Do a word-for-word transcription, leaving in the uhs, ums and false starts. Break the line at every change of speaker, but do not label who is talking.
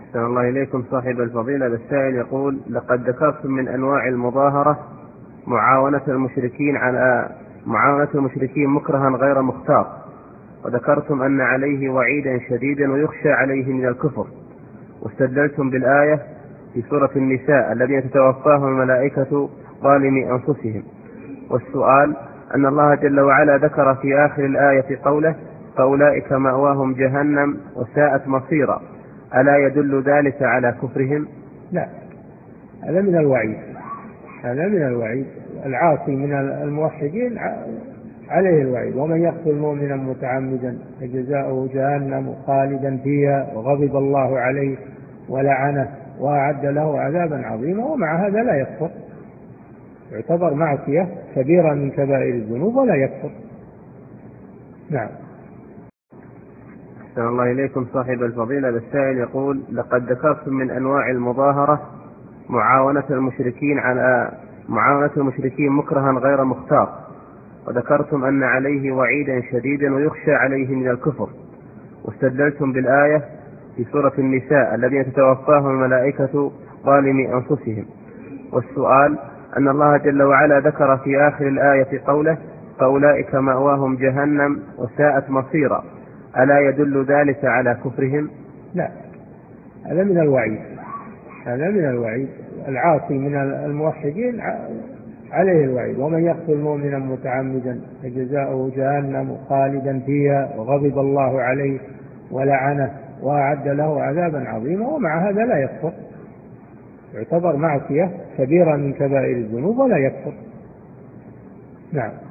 أحسن الله إليكم صاحب الفضيلة. السائل يقول: لقد ذكرتم من أنواع المظاهرة معاونة المشركين على معاونة المشركين مكرها غير مختار، وذكرتم أن عليه وعيدا شديدا ويخشى عليه من الكفر، واستدلتم بالآية في سورة النساء الذين تتوفاهم الملائكة ظالمي أنفسهم. والسؤال: أن الله جل وعلا ذكر في آخر الآية قوله: فأولئك مأواهم جهنم وساءت مصيرا، ألا يدل ذلك على كفرهم؟
لا، هذا من الوعيد، هذا من الوعيد. العاصي من الموحدين عليه الوعيد: ومن يقتل مؤمنا متعمدا فجزاؤه جهنم خالدا فيها وغضب الله عليه ولعنه وأعد له عذابا عظيما، ومع هذا لا يكفر، يعتبر معصية كبيرة من كبائر الذنوب ولا يكفر. نعم.
أحسن الله إليكم صاحب الفضيلة. السائل يقول: لقد ذكرتم من أنواع المظاهرة معاونة المشركين على معاونة المشركين مكرها غير مختار، وذكرتم أن عليه وعيدا شديدا ويخشى عليه من الكفر، واستدلتم بالآية في سورة النساء الذين تتوفاهم الملائكة ظالمي أنفسهم. والسؤال: أن الله جل وعلا ذكر في آخر الآية قوله: فأولئك مأواهم جهنم وساءت مصيرا، ألا يدل ذلك على كفرهم؟
لا، هذا من الوعيد، هذا من الوعيد. العاصي من الموحدين عليه الوعيد: ومن يقتل مؤمنا متعمدا فجزاؤه جهنم خالدا فيها وغضب الله عليه ولعنه وأعد له عذابا عظيما، ومع هذا لا يكفر، يعتبر معصية كبيرة من كبائر الذنوب ولا يكفر. نعم.